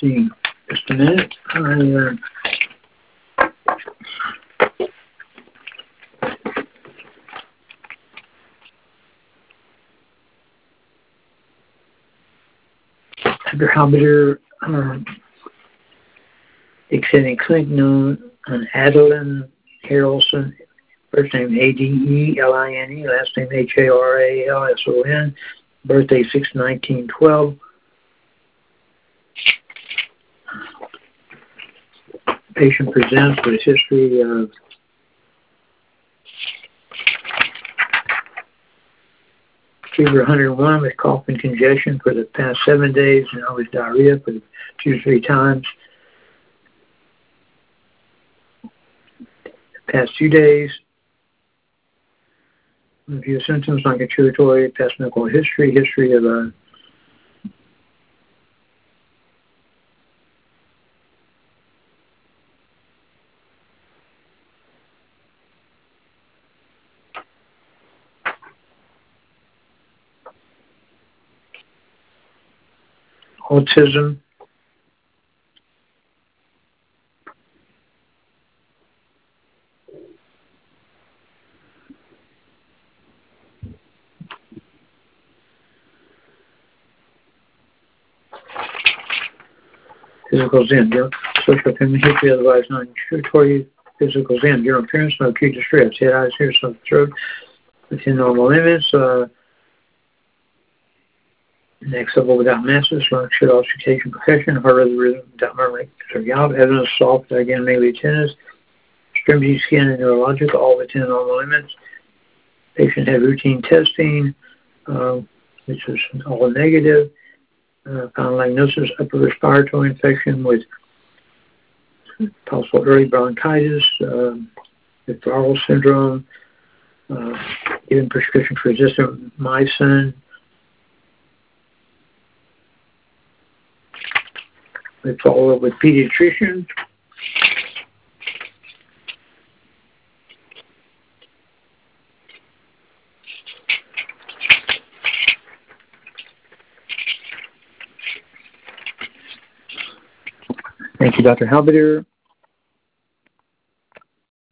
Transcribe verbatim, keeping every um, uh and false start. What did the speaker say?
see. Just a minute. I, uh, Doctor Halbiter, um, extending clinic known on Adeline Harrelson, first name A D E L I N E, last name H A R A L S O N, birthday six nineteen twelve. Patient presents with a history of fever one hundred one with cough and congestion for the past seven days and always diarrhea for two to three times. The past two days, review symptoms, non-contributory, past medical history, history of a autism, physical Zen, social family history, otherwise non-contributory, physical Zen, general appearance, no acute distress, head, eyes, ears, stomach, throat, within normal limits, uh, next level without masses, lung, shit, auscultation, percussion, heart rhythm, rhythm without murmuring, out, evidence soft, again, mainly tennis, extremity, skin, and neurological, all within normal limits. Patient had routine testing, uh, which was all negative. Uh, found diagnosis, upper respiratory infection with possible early bronchitis, uh, withdrawal syndrome, uh, given prescription for resistant mycin. We follow up with pediatrician. Thank you, Doctor Halbiter.